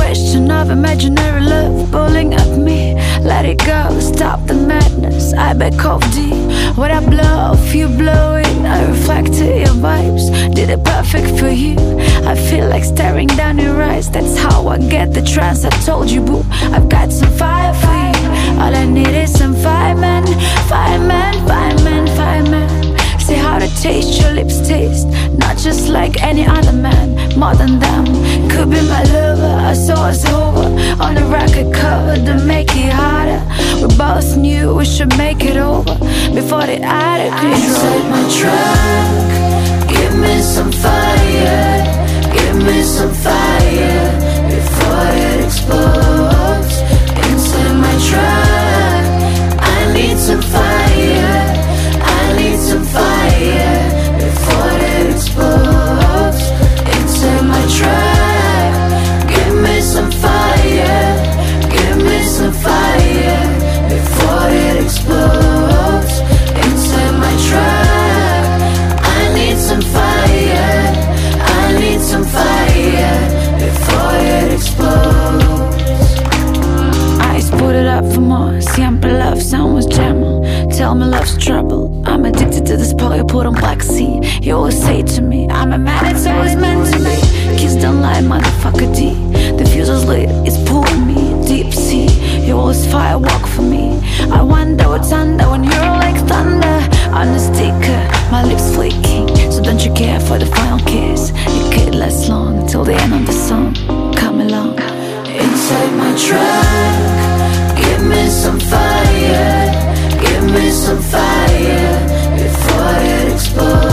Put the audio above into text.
question of imaginary love pulling at me. Let it go, stop the madness. I back off deep. What I blow off, you blow it. I reflected your vibes, did it perfect for you. I feel like staring down your eyes. That's how I get the trance. I told you, boo, I've got some fire for you. All I need is some firemen, firemen, firemen, firemen. Say how to taste your lips taste, not just like any other man, more than them. Could be my lover, I saw us over on the record cover to make it harder. We both knew we should make it over before the attic control. Inside my truck, give me some fire, give me some fire before it explodes. Inside my truck, I need some fire, I need some fire before it explodes. Inside my truck, give me some fire, give me some fire before it explodes. Inside my truck, I need some fire, I need some fire before it explodes. Eyes put it up for more. Siempre love someone's jammer. Tell me love's trouble. I'm addicted to this pill you put on black sea. You always say to me, I'm a man, it's always meant to be. Kiss don't lie, motherfucker D. The fuse is lit, it's pulling me deep sea. You always firewalk for me. I wonder what's under when you're like thunder. On the sticker, my lips flaking. So don't you care for the final kiss? It could last long till the end of the song. Come along. Inside my truck, give me some fire, give me some fire before it explodes.